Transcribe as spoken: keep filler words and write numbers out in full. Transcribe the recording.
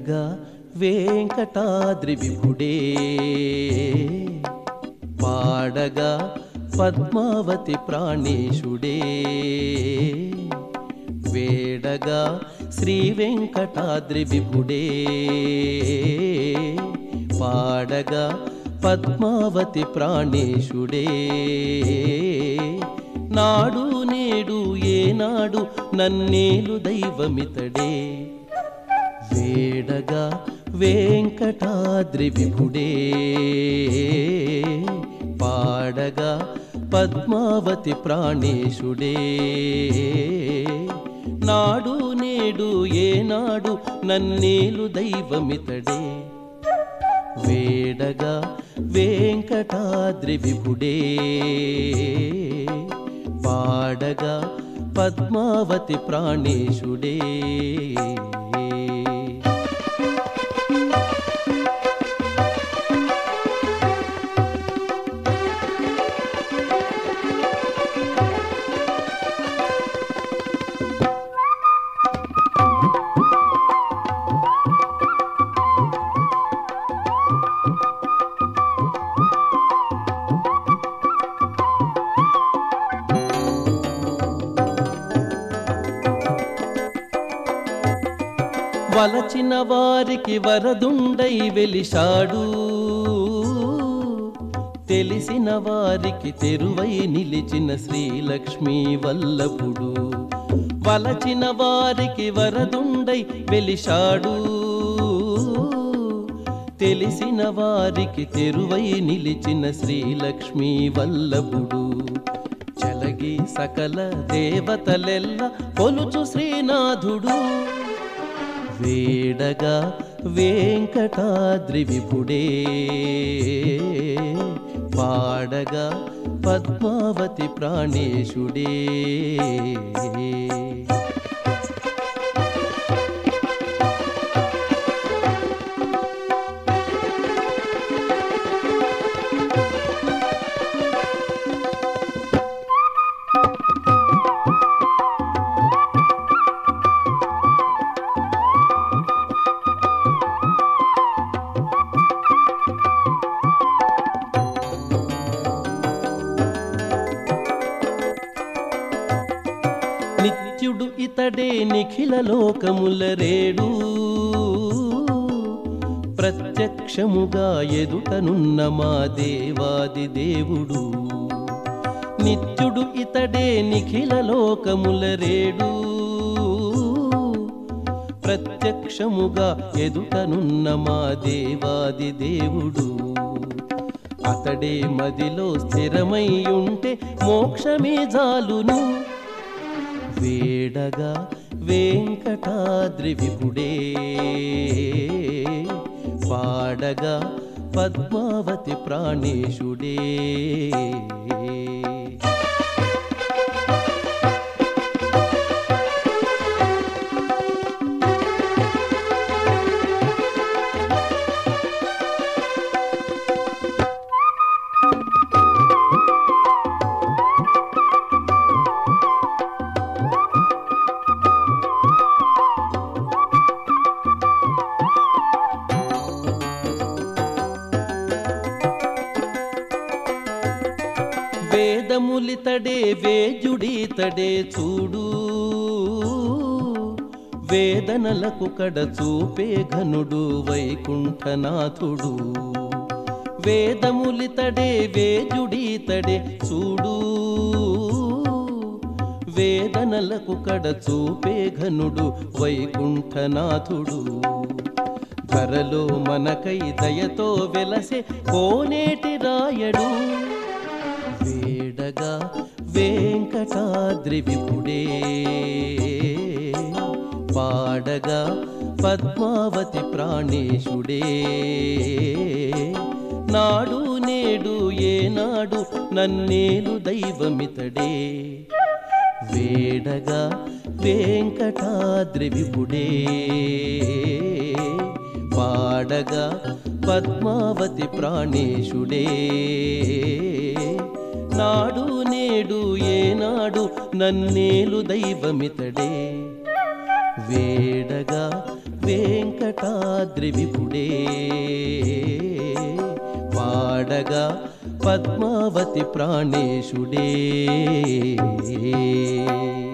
వేడగా వెంకటాద్రి విభుడే పాడగా పద్మావతి ప్రాణేశుడే వేడగా శ్రీ వెంకటాద్రి విభుడే పాడగా పద్మావతి ప్రాణేశుడే నాడు నేడు ఏనాడు నన్నేలు దైవమితడే వేడగా వెంకటాద్రి విభుడే పాడగా పద్మావతి ప్రాణేశుడే నాడు నేడు ఏనాడు నన్నేలు దైవమితడే వేడగా వెంకటాద్రి విభుడే పాడగా పద్మావతి ప్రాణేశుడే వలచిన వారికి వరదుండై వెలిశాడు తెలిసిన వారికి తెరువై నిలిచిన శ్రీలక్ష్మీ వల్లభుడు వలచిన వారికి వరదుండై వెలిశాడు తెలిసిన వారికి తెరువై నిలిచిన శ్రీలక్ష్మీ వల్లభుడు చలగి సకల దేవతలెల్ల కొలుచు శ్రీనాథుడు వేడగా వెంకటాద్రి విభుడే పాడగా పద్మావతి ప్రాణేశుడే నిత్యుడు ఇతడే నిఖిల లోకముల రేడు ప్రత్యక్షముగా ఎదుటనున్న మా దేవాది దేవుడు నిత్యుడు ఇతడే నిఖిల లోకముల రేడు ప్రత్యక్షముగా ఎదుటనున్న మా దేవాది దేవుడు అతడే మదిలో స్థిరమై ఉంటే మోక్షమే జాలును వేడగా వెంకటాద్రి విభుడే పాడగా పద్మావతి ప్రాణేశుడే వేదములితడే వేజుడితడే చూడు వేదనలకు కడ చూపే ఘనుడు వైకుంఠనాథుడు వేదములితడే వేజుడితడే చూడు వేదనలకు కడ చూపే ఘనుడు వైకుంఠనాథుడు ధరలో మనకై దయతో వెలసే కోనేటి రాయడు వేడగా వెంకటాద్రి విభుడే పాడగా పద్మావతి ప్రాణేశుడే నాడు నేడు ఏనాడు నన్నేలు దైవమితడే వేడగా వెంకటాద్రి విభుడే పాడగా పద్మావతి ప్రాణేశుడే నాడు నేడు ఏనాడు నన్నేలు దైవమితడే వేడగా వెంకటాద్రి విపుడే పాడగా పద్మావతి ప్రాణేశుడే